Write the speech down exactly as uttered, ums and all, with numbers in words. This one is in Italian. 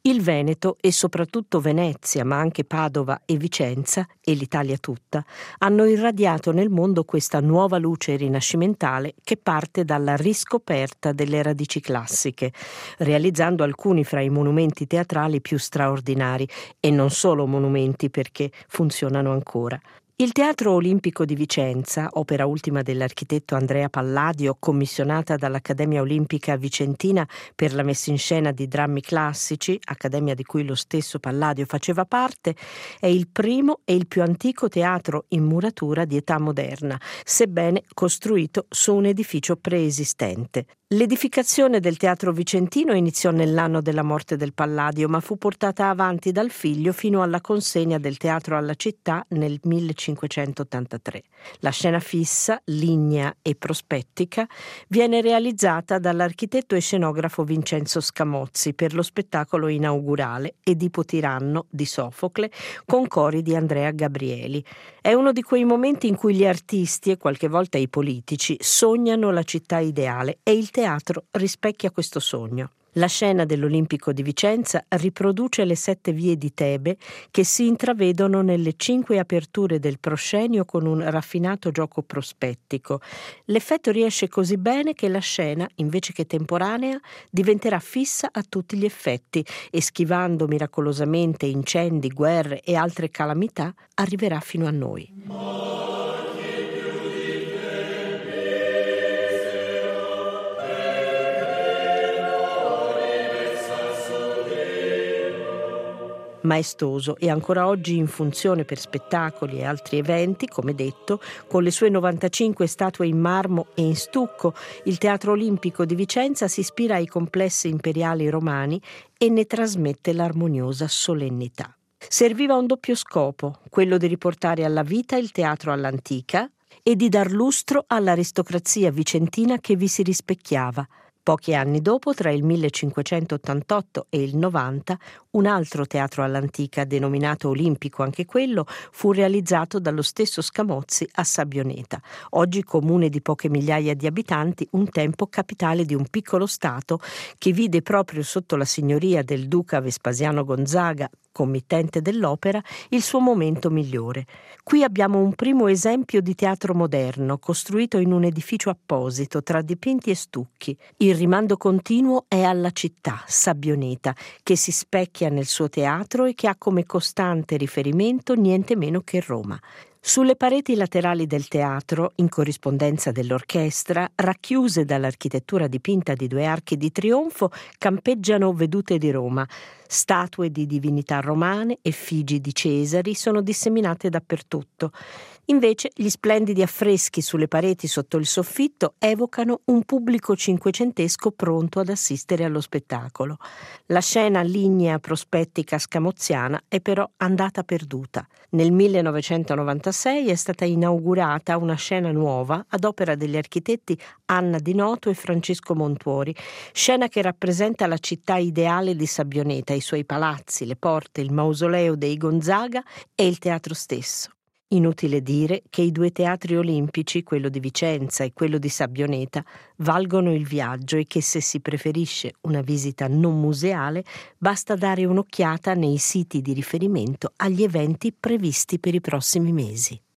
Il Veneto e soprattutto Venezia, ma anche Padova e Vicenza, e l'Italia tutta, hanno irradiato nel mondo questa nuova luce rinascimentale che parte dalla riscoperta delle radici classiche, realizzando alcuni fra i monumenti teatrali più straordinari, e non solo monumenti perché funzionano ancora. Il Teatro Olimpico di Vicenza, opera ultima dell'architetto Andrea Palladio, commissionata dall'Accademia Olimpica Vicentina per la messa in scena di drammi classici, accademia di cui lo stesso Palladio faceva parte, è il primo e il più antico teatro in muratura di età moderna, sebbene costruito su un edificio preesistente. L'edificazione del Teatro Vicentino iniziò nell'anno della morte del Palladio, ma fu portata avanti dal figlio fino alla consegna del teatro alla città nel millecinquecentottantatré. La scena fissa, lignea e prospettica viene realizzata dall'architetto e scenografo Vincenzo Scamozzi per lo spettacolo inaugurale Edipo tiranno di Sofocle con cori di Andrea Gabrieli. È uno di quei momenti in cui gli artisti e qualche volta i politici sognano la città ideale e il teatro rispecchia questo sogno. La scena dell'Olimpico di Vicenza riproduce le sette vie di Tebe che si intravedono nelle cinque aperture del proscenio con un raffinato gioco prospettico. L'effetto riesce così bene che la scena, invece che temporanea, diventerà fissa a tutti gli effetti e, schivando miracolosamente incendi, guerre e altre calamità, arriverà fino a noi. Maestoso e ancora oggi in funzione per spettacoli e altri eventi, come detto, con le sue novantacinque statue in marmo e in stucco, il Teatro Olimpico di Vicenza si ispira ai complessi imperiali romani e ne trasmette l'armoniosa solennità. Serviva un doppio scopo, quello di riportare alla vita il teatro all'antica e di dar lustro all'aristocrazia vicentina che vi si rispecchiava. Pochi anni dopo, tra il millecinquecentottantotto e il novanta, un altro teatro all'antica, denominato Olimpico anche quello, fu realizzato dallo stesso Scamozzi a Sabbioneta, oggi comune di poche migliaia di abitanti, un tempo capitale di un piccolo stato che vide proprio sotto la signoria del duca Vespasiano Gonzaga, committente dell'opera, il suo momento migliore. Qui abbiamo un primo esempio di teatro moderno, costruito in un edificio apposito, tra dipinti e stucchi. Il rimando continuo è alla città, Sabbioneta, che si specchia nel suo teatro e che ha come costante riferimento niente meno che Roma. Sulle pareti laterali del teatro, in corrispondenza dell'orchestra, racchiuse dall'architettura dipinta di due archi di trionfo, campeggiano vedute di Roma. Statue di divinità romane, effigi di Cesari sono disseminate dappertutto. Invece gli splendidi affreschi sulle pareti sotto il soffitto evocano un pubblico cinquecentesco pronto ad assistere allo spettacolo. La scena lignea prospettica scamoziana è però andata perduta. Nel millenovecentonovantasei è stata inaugurata una scena nuova ad opera degli architetti Anna Di Noto e Francesco Montuori, scena che rappresenta la città ideale di Sabbioneta, i suoi palazzi, le porte, il mausoleo dei Gonzaga e il teatro stesso. Inutile dire che i due teatri olimpici, quello di Vicenza e quello di Sabbioneta, valgono il viaggio e che se si preferisce una visita non museale, basta dare un'occhiata nei siti di riferimento agli eventi previsti per i prossimi mesi.